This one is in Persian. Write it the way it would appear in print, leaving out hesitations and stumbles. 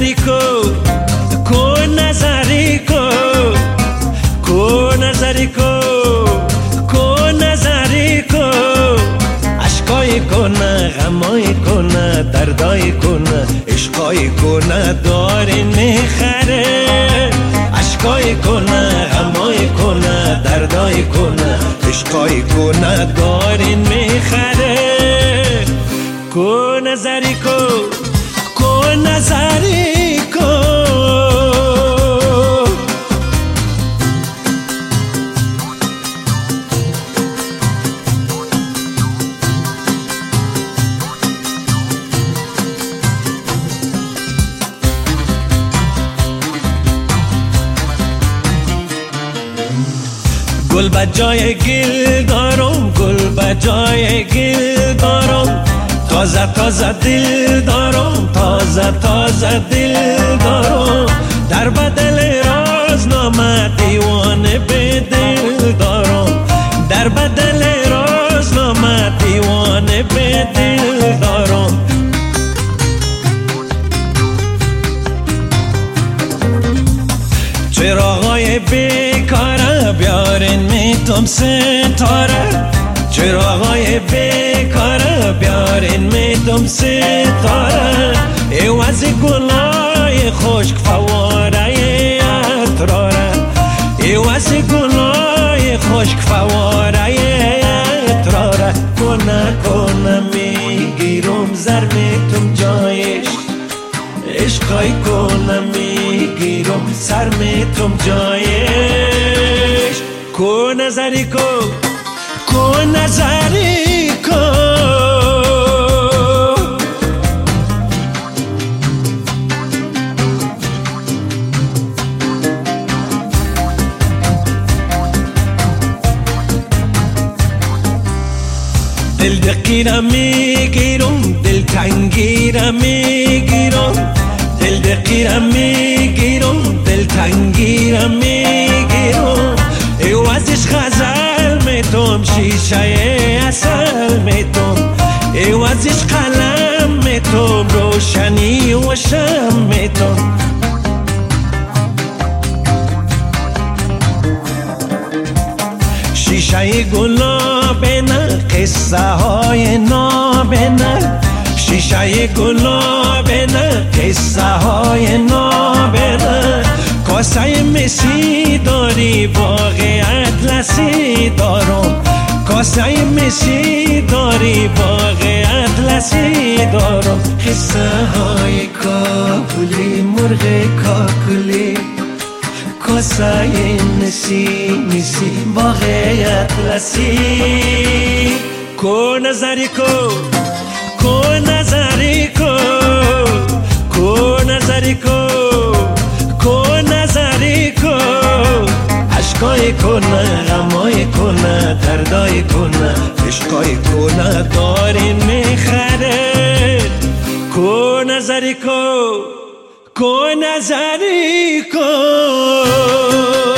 نظری کو نظری کو نظری کو نظری کو عشقای کنه غمای کنه دردای کنه عشقای کنه دارین میخره عشقای کنه غمای کنه دردای کنه عشقای کنه دارین میخره کو نظری کو نظری کو گل بجای گل دارم گل بجای گل دارم تازه تازه دل دارم تازه تازه دل دارم در بدل رازنامه دیوانه به دل دارم در بدل رازنامه دیوانه به دل دارم چراغای بیکاره بیارین میتم ستاره چراغای بیکاره بیارین میتم ستاره عوض گلای خشک فواره اتراره عوض گلای خشک فواره اتراره کنه میگیرم زر میتم جایش عشقای کنه میگیرم سر میتم جایش کو نظری کو نظری کو دل دقیقه میگیرم دل تنگیره میگیرم دل دقیقه میگیرم دل تنگیره میگیرم عوضش غزل میتم شیشه اصل میتم عوضش قلم میتم روشنی و شم میتم شیشه گلاب نه قصه های ناب نه شیشه گلاب نه قصه های ناب نه کاسه مسی داری باغ اطلسی دارم کاسه مسی داری باغ اطلسی دارم قصه های کابلی مرغ کاکلی کاسه نسی باغ اطلسی کو نظری کو نظری کو نظری کو نظری کو عشقای کنه غمای کنه دردای کنه عشقای کنه دارین میخره کو نظری کو نظری کو